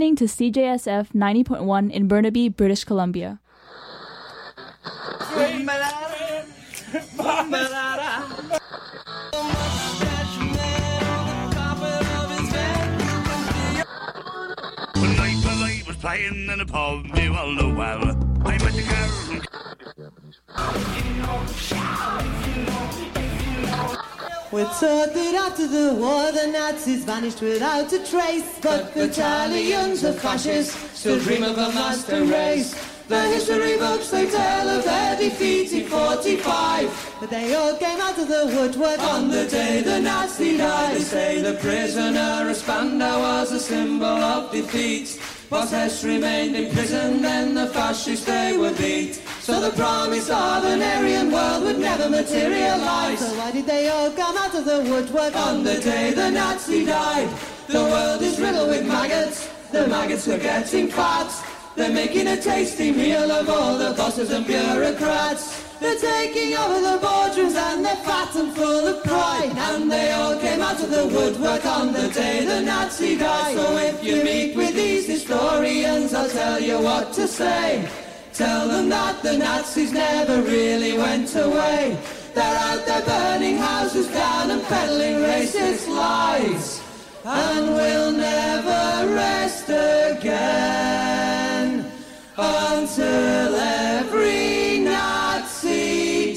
listening to CJSF 90.1 in Burnaby, British Columbia. Playing in a pub, me all the while. I met the girl from... We're told that after the war the Nazis vanished without a trace, but battalions of fascists still dream of a master race. The history books they tell of their defeat in 45, but they all came out of the woodwork on the day the Nazi died. They say the prisoner of Spandau was a symbol of defeat. Was Hess remained in prison, then the fascists they were beat. So the promise of an Aryan world would never materialize. So why did they all come out of the woodwork on the day the Nazi died? The world is riddled with maggots, the maggots are getting fat. They're making a tasty meal of all the bosses and bureaucrats. They're taking over the boardrooms and they're fat and full of pride. And they all came out of the woodwork on the day the Nazi died. So if you meet with these historians, I'll tell you what to say. Tell them that the Nazis never really went away. They're out there burning houses down and peddling racist lies. And we'll never rest again until every Nazi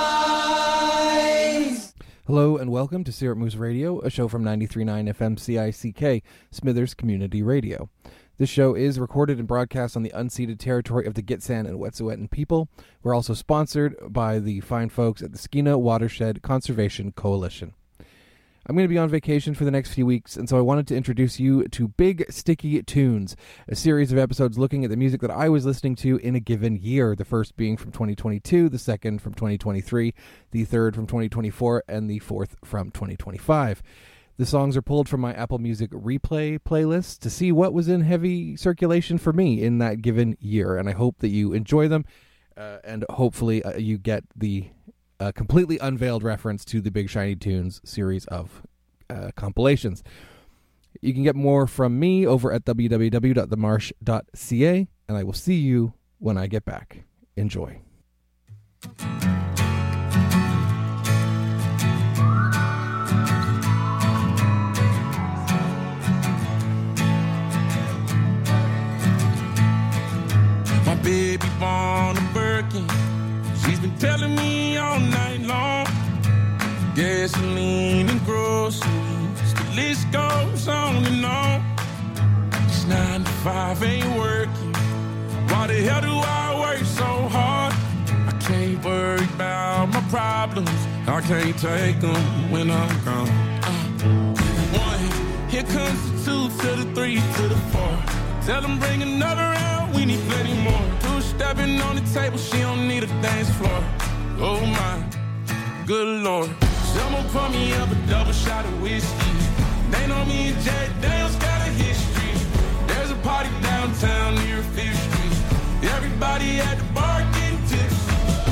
dies. Hello and welcome to Syrup Moose Radio, a show from 93.9 FM CICK, Smithers Community Radio. This show is recorded and broadcast on the unceded territory of the Gitxsan and Wet'suwet'en people. We're also sponsored by the fine folks at the Skeena Watershed Conservation Coalition. I'm going to be on vacation for the next few weeks, and so I wanted to introduce you to Big Sticky Tunes, a series of episodes looking at the music that I was listening to in a given year, the first being from 2022, the second from 2023, the third from 2024, and the fourth from 2025. The songs are pulled from my Apple Music Replay playlist to see what was in heavy circulation for me in that given year, and I hope that you enjoy them, and hopefully you get the completely unveiled reference to the Big Shiny Tunes series of compilations. You can get more from me over at www.themarsh.ca, and I will see you when I get back. Enjoy. My baby born a Birkin. She's been telling me all night long. Gasoline and groceries, the list goes on and on. This 9 to 5 ain't working. Why the hell do I work so hard? I can't worry about my problems. I can't take them when I'm gone. 1, here comes the 2 to the 3 to the 4. Tell them bring another round, we need plenty more. 2 stepping on the table, she don't need a dance floor. Oh my, good lord. Someone pour me up a double shot of whiskey. They know me and Jack Daniels got a history. There's a party downtown near 5th Street. Everybody at the bar getting tipsy.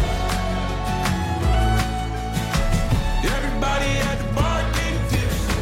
Everybody at the bar getting tipsy.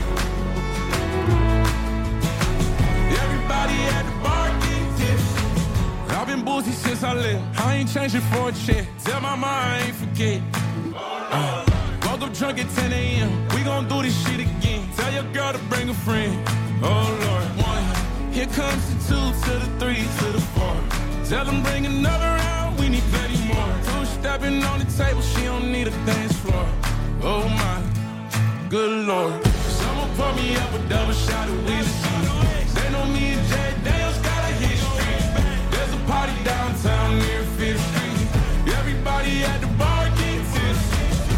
Everybody at the bar getting tipsy. I've been boozy since I left. I ain't changing for a check. Tell my mom I ain't forget. Woke up drunk at 10 a.m. We gon' do this shit again. Tell your girl to bring a friend. Oh Lord. 1, here comes the 2 to the 3 to the 4. Tell them bring another round, we need plenty more. 2 stepping on the table, she don't need a dance floor. Oh my, good lord. Someone pour me up a double shot of whiskey. They know me and Jack Daniels got a history. There's a party downtown near 5th Street. Everybody at the bar getting tipsy.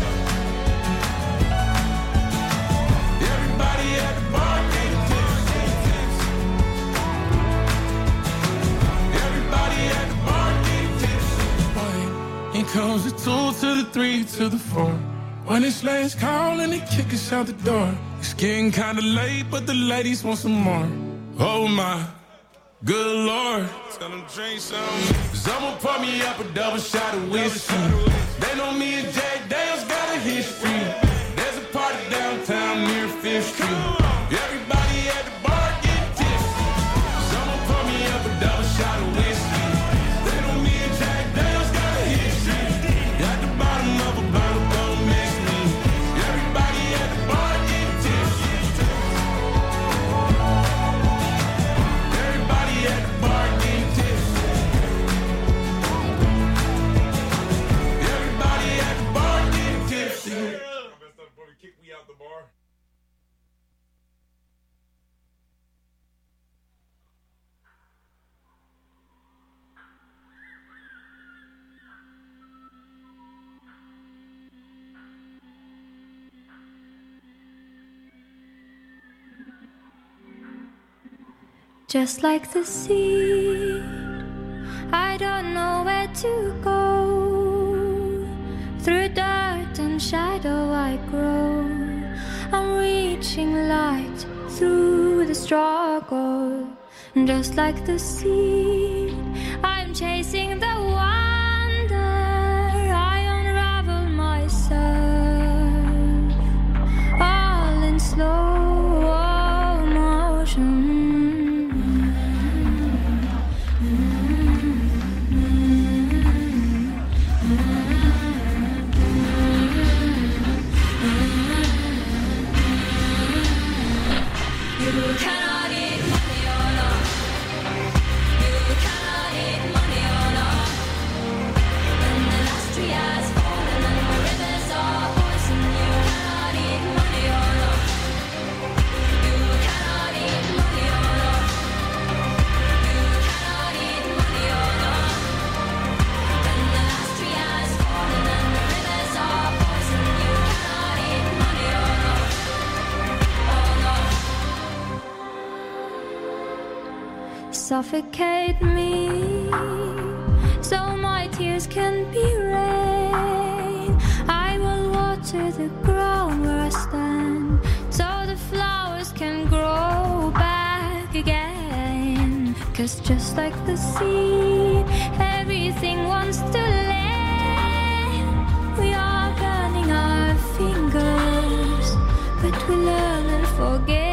Everybody at the bar getting tipsy. Everybody at the bar getting tipsy. Here comes the 2 to the 3 to the 4. When it's last call and they kick us out the door. It's getting kinda late, but the ladies want some more. Oh my, good lord. Tell them drink some. Someone pour me up a double shot of whiskey. They know me and Jack Daniels got a history. There's a party downtown near 5th Street. Everybody at the bar getting tipsy. Just like the sea, I don't know where to go. Through dirt and shadow I grow. I'm reaching light through the struggle. Just like the sea, I'm chasing the wonder. I unravel myself, all in slow motion. You cannot eat money or not. You cannot eat money or not. When the last tree has fallen and the rivers are poison, you cannot eat money or not. You cannot eat money or not. You cannot eat money or not. When the last tree has fallen and the rivers are poison, you cannot eat money or not. Suffocate me so my tears can be rain. I will water the ground where I stand so the flowers can grow back again. 'Cause just like the sea, everything wants to land. We are burning our fingers, but we learn and forget.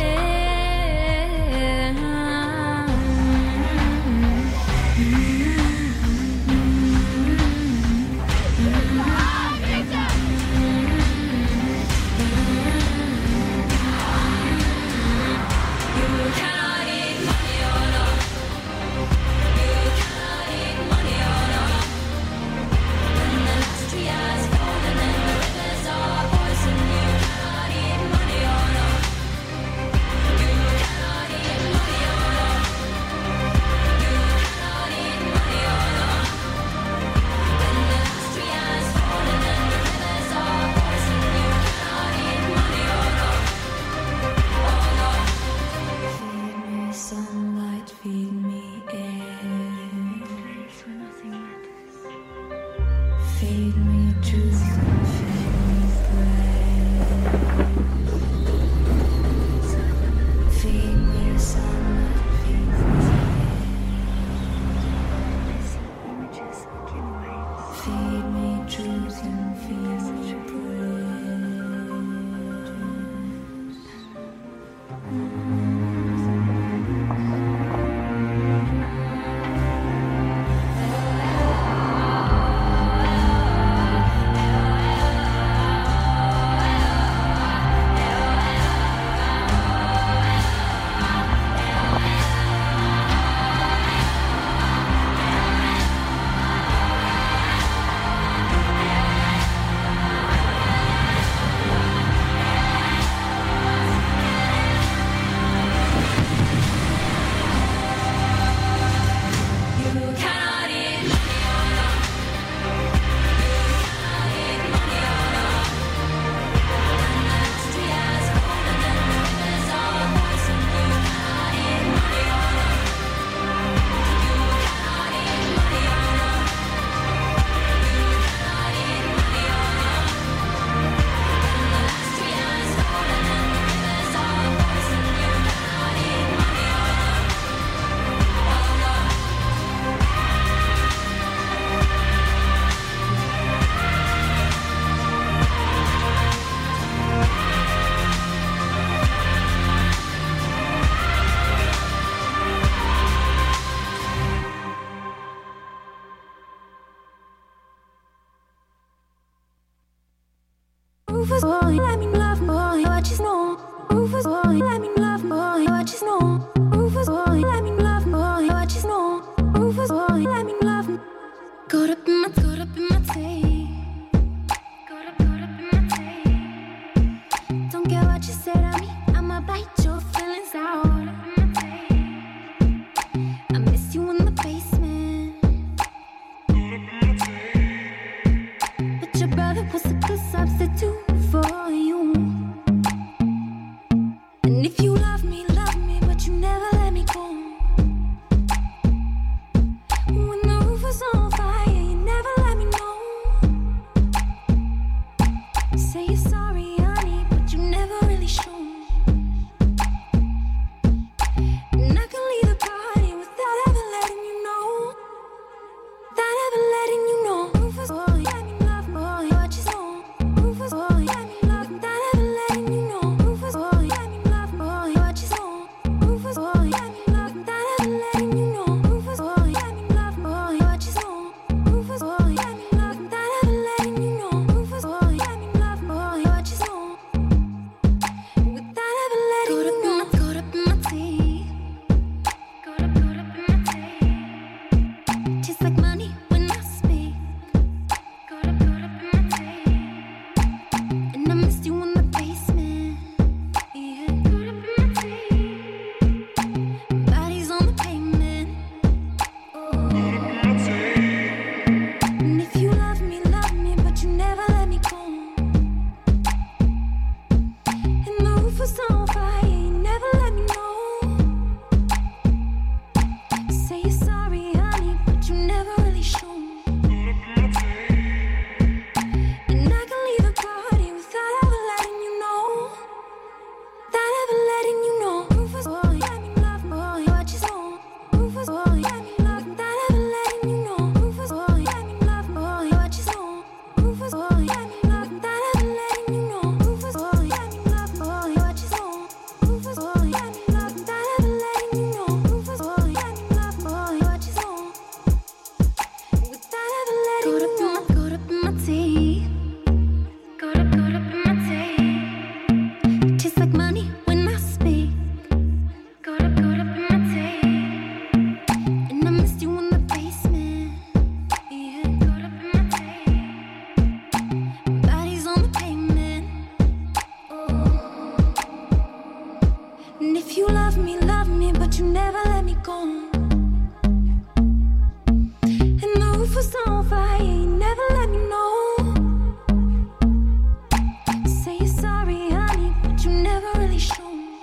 Rufus boy, let me love boy, what you know. Rufus boy, let me love boy, what you know. Rufus boy, let me love boy, what you know. Rufus boy, let me love. Caught up in my tape. Caught up in my tape. Don't care what you said to me, I'ma bite your feelings out. I miss you in the basement. But your brother was a good substitute for you. And if you love me, but you never let me go. gone. And the roof was on fire, you never let me know. Say you're sorry, honey, but you never really show.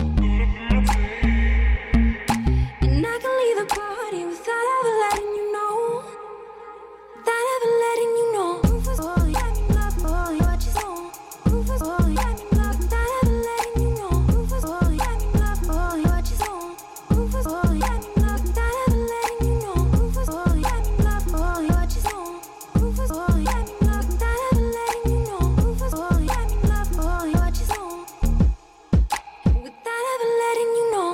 And I can leave the party without ever letting you know. Without ever letting you know. Rufus, boy, let me love, boy, what you know. Rufus, boy, let me love, without ever letting you know. Rufus, boy, let me love, boy, what you know. Rufus, boy, let me love, without ever letting you know. Rufus, boy, let me love, boy, what you know. Rufus, boy, let me love, without ever letting you know. Rufus, boy, let me love, boy, what you know. Without ever letting you know.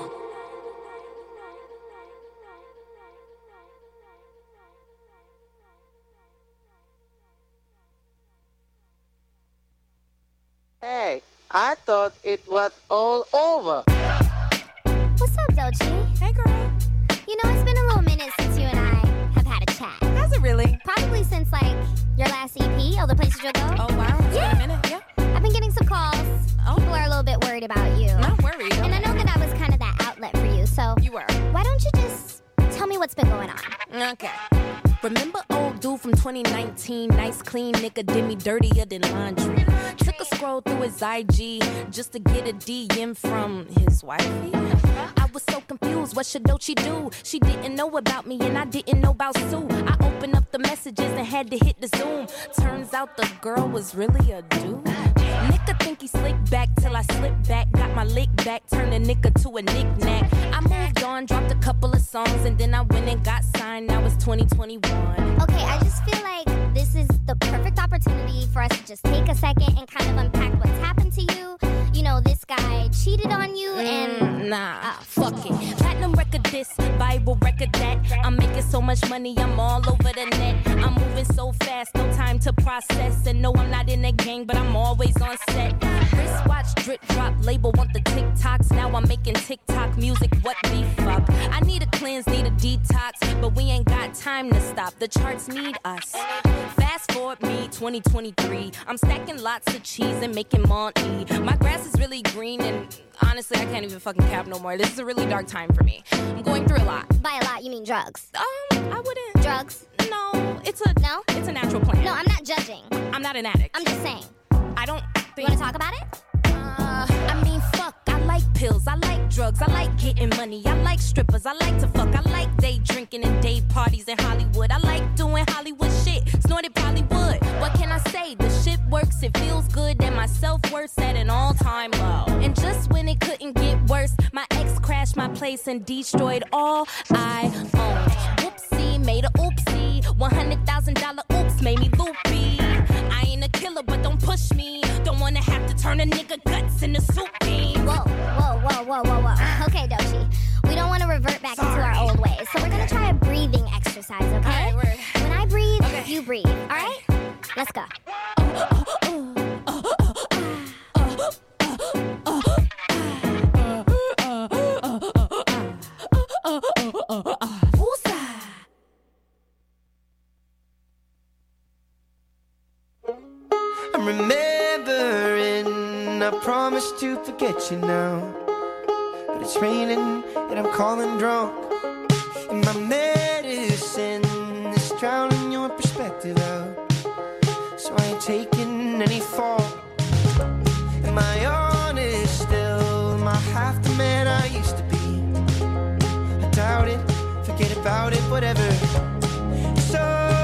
Hey, I thought it was all over. What's up, Dochi? Hey, girl. You know, it's been a little minute since you and I have had a chat. Has it really? Probably since, like, your last EP, All the Places You'll Go. Oh, wow. It's been a minute, yeah. I've been getting some calls. Oh. People are a little bit worried about you. Not worried. And I know that I was kind of that outlet for you, so You were. why don't you just tell me what's been going on? Okay. Remember old dude from 2019? Nice, clean nigga did me dirtier than laundry. Took a scroll through his IG just to get a DM from his wifey. I was so confused, what should Dochi do? She didn't know about me and I didn't know about Sue. I opened up the messages and had to hit the Zoom. Turns out the girl was really a dude. Nigga think he slick back till I slip back. Got my lick back, turned a nigga to a knick-knack. I moved on, dropped a couple of songs, and then I went and got signed. Now it's 2021. Okay, I just feel like this is the perfect opportunity for us to just take a second and kind of unpack what's happened to you. You know, this guy cheated on you and... Nah, fuck it. Platinum record this, Bible record that. I'm making so much money, I'm all over the net. I'm moving so fast, no time to process. And no, I'm not in a gang, but I'm always on set. Wristwatch, drip drop, label want the TikToks. Now I'm making TikTok music, what the fuck? I need a cleanse, need a detox, but we ain't got time to stop. The charts need us. Fast forward me, 2023. I'm stacking lots of cheese and making money. My grass is really green and honestly, I can't even fucking cap no more. This is a really dark time for me. I'm going through a lot. By a lot, you mean drugs? I wouldn't. Drugs? No, it's No? a natural plan. No, I'm not judging. I'm not an addict. I'm just saying. I don't You think. want to talk about it? I mean, fuck, I like pills, I like drugs, I like getting money, I like strippers, I like to fuck, I like day drinking and day parties in Hollywood, I like doing Hollywood shit, snorted Bollywood. What can I say? The shit works, it feels good, and my self-worth's at an all-time low. And just when it couldn't get worse, my ex crashed my place and destroyed all I owned. Whoopsie, made a oopsie, $100,000 oops made me loopy. I ain't a killer, but don't push me. Don't wanna have to turn a nigga guts into soup beans. Whoa. Okay, Dochi. We don't want to revert back into our old ways, so we're going to try a breathing exercise, okay? All right, When I breathe, Okay. you breathe, all right? Let's go. I'm remembering I promised to forget you now, but it's raining and I'm calling drunk, and my medicine is drowning your perspective out, so I ain't taking any fault. Am I honest still? Am I half the man I used to be? I doubt it, forget about it, whatever. So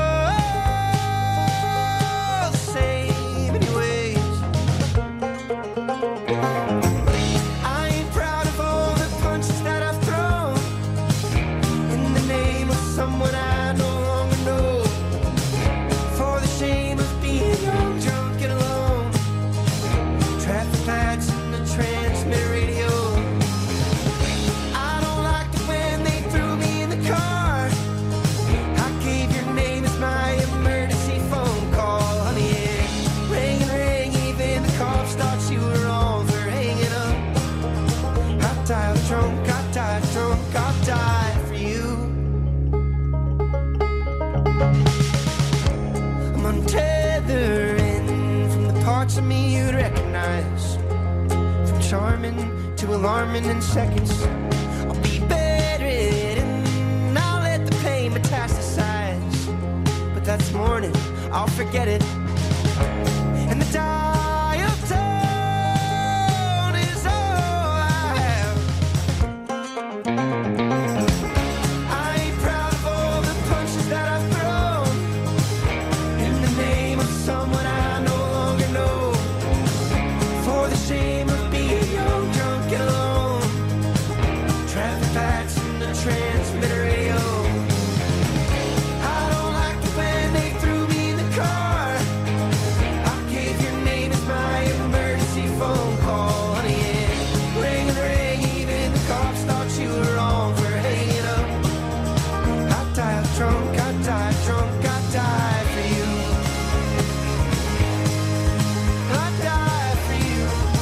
someone I no longer know, for the shame of being young, drunk and alone. Traffic lights and the transmitter radio. I don't like it when they threw me in the car. I gave your name as my emergency phone call. Honey, it rang and rang, even the cops thought you were wrong for hanging up. I died drunk, I died drunk, I died for you. I'm untethering from the parts of me you'd recognize, from charming to alarming in seconds. I'll be buried in I'll forget it. And the dial tone is all I have. I ain't proud of all the punches that I've thrown in the name of someone I no longer know. For the shame of being young, drunk and alone. Traffic lights in the transmitter radio. I don't like it when they threw me in the car. I gave your name as my emergency phone call. Honey, yeah. Ring and ring, even the cops thought you were wrong for hanging up. I died drunk, I died drunk, I died for you. I died for you.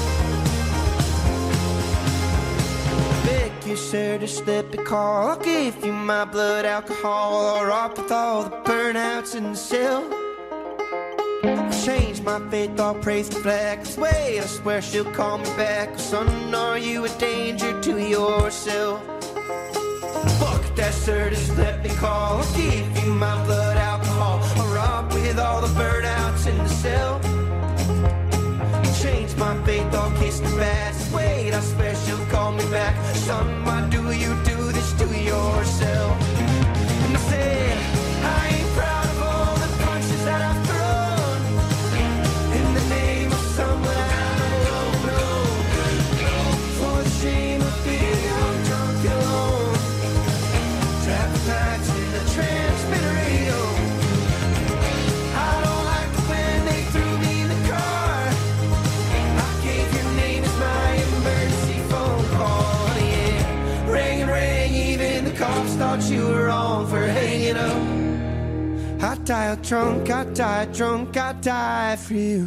Beg you, sir, to slip a call. I'll give you my blood alcohol. Or up with all the burnouts in the cell. Change my faith, I'll praise the flag. 'Cause wait, I swear she'll call me back. Son, are you a danger to yourself? Fuck that, sir, just let me call. I'll give you my blood alcohol. I'll rock with all the burnouts in the cell. Change my faith, I'll kiss the bats. Wait, I swear she'll call me back. Son, why do you do this to yourself? And I said, I ain't proud of all the punches that I've thrown in the name of someone I don't know. For the shame of being young, drunk and alone. Traffic lights in the transmitter radio. I don't like it when they threw me in the car. I gave your name as my emergency phone call. Yeah. Ring and ring, even the cops thought you were wrong for hanging up. I died drunk, I died drunk, I died for you.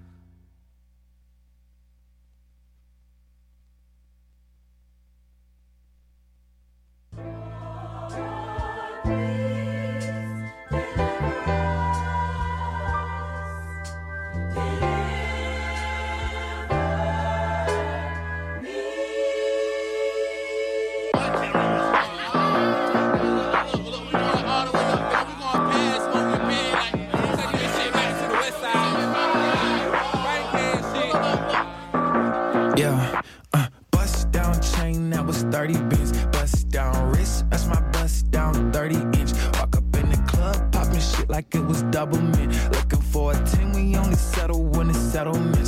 Yeah, bust down chain, that was 30 bins. Bust down wrist, that's my bust down 30 inch. Walk up in the club, popping shit like it was double mint. Looking for a 10, we only settle when it's settlements.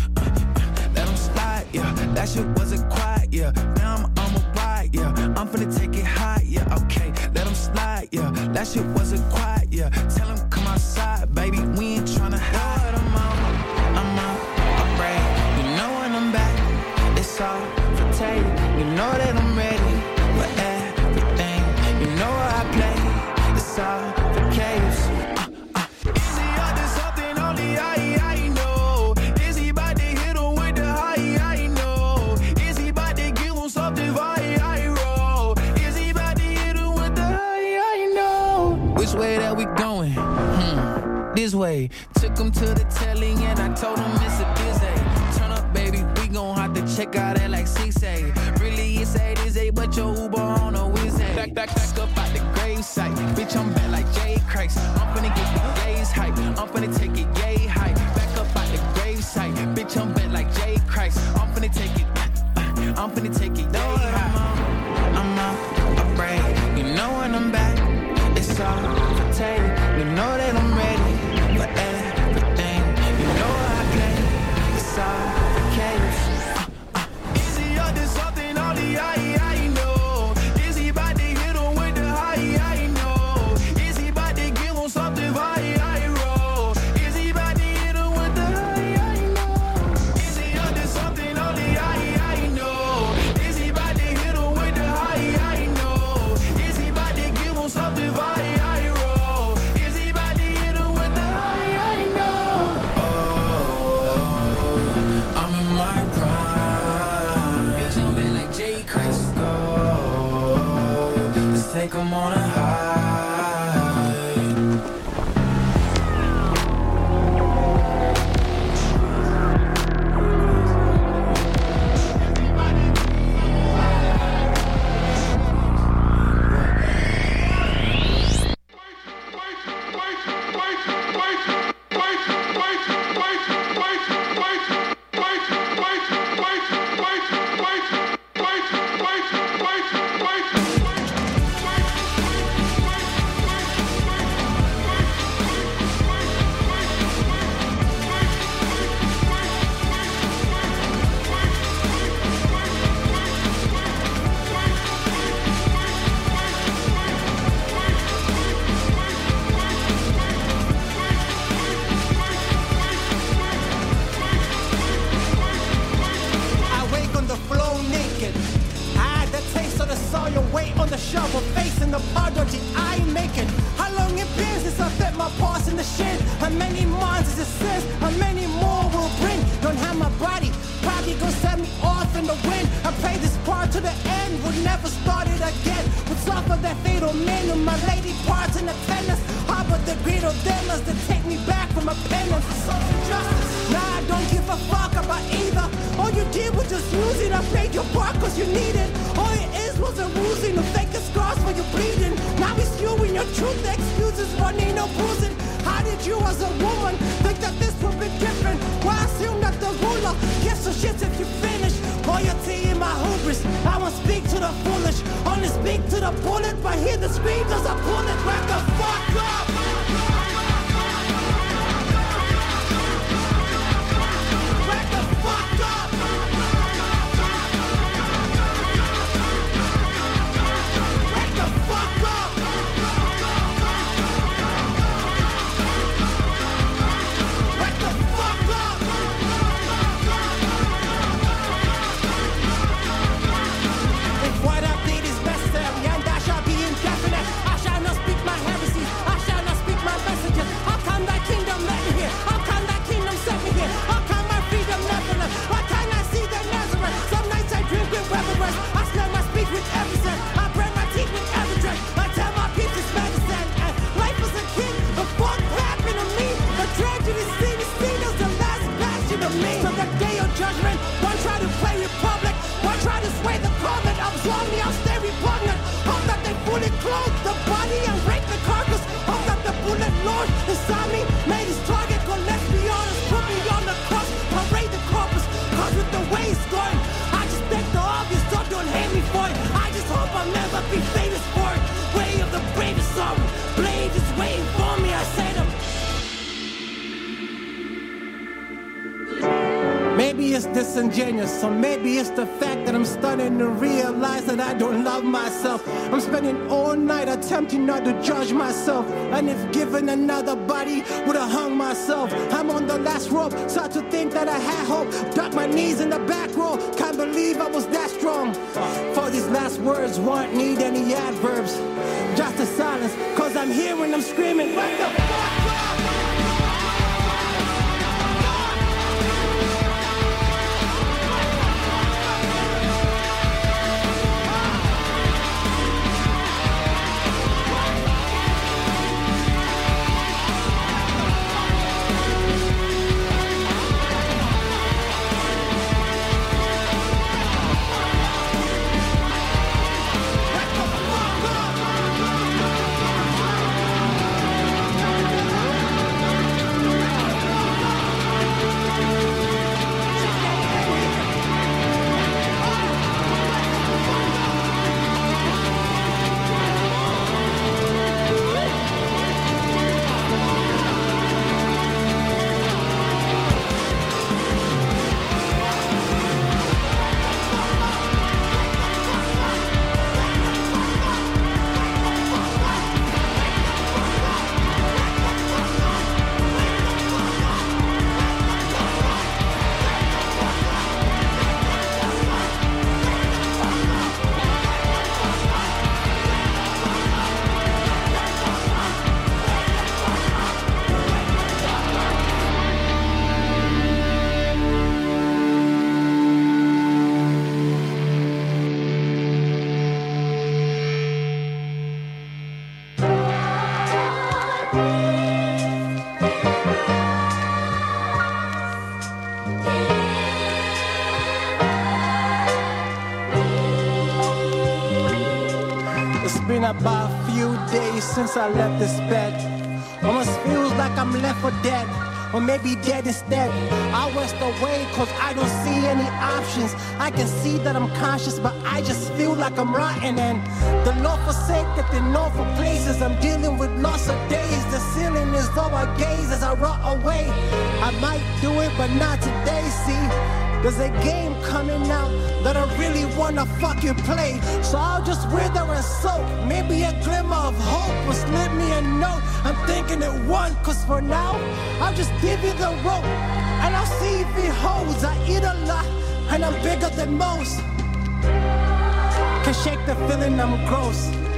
Let them slide, yeah, that shit wasn't quiet, yeah. Now I'm on a ride, yeah, I'm finna take it high, yeah, okay. Let them slide, yeah, that shit wasn't quiet, yeah. Tell them come outside, baby, we ain't tryna hide. I'm out, I'm ready, you know when I'm back. It's all for tape, you know that I'm ready for everything. You know how I play, it's all for caves. Is he up to something only I know? Is he about to hit him with the high, I know? Is he about to give him something I roll? Is he about to hit him with the high, I know? Which way that we going? This way. Took him to the telly and I told him it's a busy. Turn up, baby, we gon' have to check out that like 6A. Really, it's 8 but your Uber on a Wednesday. Back up out the gravesite. Bitch, I'm back like Jay Christ. I'm finna get the gays hype. I'm finna take it yay high. Back up out the gravesite. Bitch, I'm back like Jay Christ. I'm finna take it. I'm finna take it yay high. I'm out, I'm brave. You know when I'm back. It's all for tape. You know that I'm ready for everything. You know how I play. It's all for chaos. Is he up to something only I know? Is he about to hit him with the high, I know? Is he about to give him something I roll? Is he about to hit him with the high, I know? Is he up to something only I know? Is he about to hit him with the high, I know? Is he about to give him something I roll? Is he about to hit him with the high, I know? I'm in my prime. Bitch, I'm in like J. Chris. Let's take 'em on a high. Wait. face in the apology I ain't making. How long it been since I fed my paws in the shit? How many months it says? How many more will bring? Don't have my body, probably gonna set me off in the wind. I play this part to the end, will never start it again. What's off of that fatal man with my lady parts in attendance? How about the greater dilemmas that take me back from a penance? Social justice, nah, I don't give a fuck about either. All you did was just use it, I played your part cause you need it. All it is was a bruising, no fake scars for your bleeding. Now it's you and your truth, the excuses running no bruising. How did you as a woman think that this would be different? Why assume that the ruler gives a shit if you finish? Loyalty in my hubris, I won't speak to the foolish. Only speak to the bullet, but hear the screams as I pull it back the fuck up. Back the fuck up. Back the fuck up. Back the fuck up. If what I did is necessary and I shall be indefinite, I shall not speak my heresies, I shall not speak my messages. How come thy kingdom let me here? How come thy kingdom set me here? How come my freedom never left? Why can't I see the Nazareth? Some nights I drink with reverence, I snap my speech with every sense, I break my teeth with every drink. I tell my peeps it's medicine, and life is a king. The fuck happened to me? The tragedy seen is the last passion of me. So the day of judgment, one try to play Republic, one try to sway the comment. I was wrongly, I'll stay repugnant. Hope that they fully clothe the body and rape the carcass. Hope that the bullet lord inside me made his target. Go, let's be honest, put me on the cross, parade the corpus. Cause with the way it's going, I just think the obvious, so don't hate me for it. I just hope I'll never be famous for it. Way of the bravest song, blade is waiting for me, I say them. Maybe it's disingenuous, or maybe it's the fact that I'm starting to realize that I don't love myself. I'm spending all night attempting not to judge myself, and if given another body, would've hung myself. I'm on the last rope, start to think that I had hope. Duck my knees in the back row, can't believe I was that strong. For these last words won't need any adverbs, just a silence, cause I'm hearing them screaming, what the fuck? been about a few days since I left this bed. Almost feels like I'm left for dead, or maybe dead instead. I rest away cause I don't see any options. I can see that I'm conscious, but I just feel like I'm rotten. And the Lord forsake that the north for places. I'm dealing with loss of days. The ceiling is over I gaze as I rot away. I might do it, but not today, see. There's a game coming out that I really wanna fucking play. So I'll just wither and soak. Maybe a glimmer of hope will slip me a note. I'm thinking it won, cause for now I'll just give you the rope, and I'll see if it holds. I eat a lot and I'm bigger than most. Can shake the feeling I'm gross.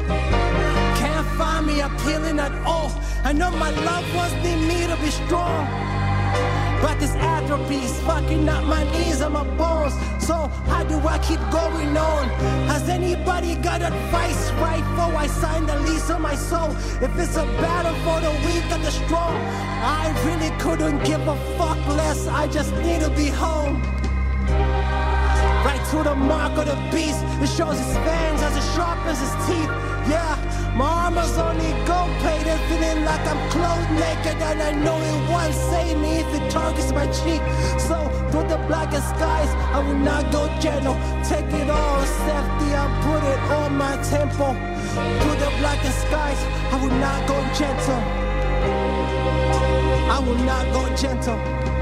Can't find me appealing at all. I know my loved ones need me to be strong, but this atrophy's fucking up my knees and my bones. So how do I keep going on? Has anybody got advice? Right before I sign the lease on my soul. If it's a battle for the weak and the strong, I really couldn't give a fuck less. I just need to be home. Right to the mark of the beast. It shows his fangs as it sharpens his teeth. Yeah, my armor's only gold plated, feeling like I'm clothed naked, and I know it won't save me if it targets my cheek. So through the blackest skies, I will not go gentle. Take it all safety and put it on my tempo. Through the blackest skies, I will not go gentle. I will not go gentle.